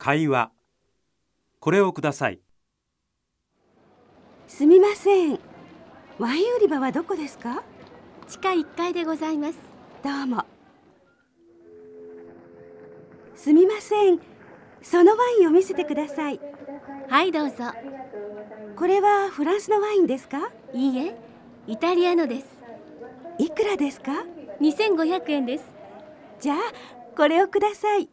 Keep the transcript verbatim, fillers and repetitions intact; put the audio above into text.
会話。これをください。 すみません。ワイン売り場はどこですか？ 地下いっかいでございます。 どうも。すみません。そのワインを見せてください。 はい、どうぞ。 これはフランスのワインですか？ いいえ、イタリアのです。 いくらですか？ にせんごひゃくえんです。 じゃあこれをください。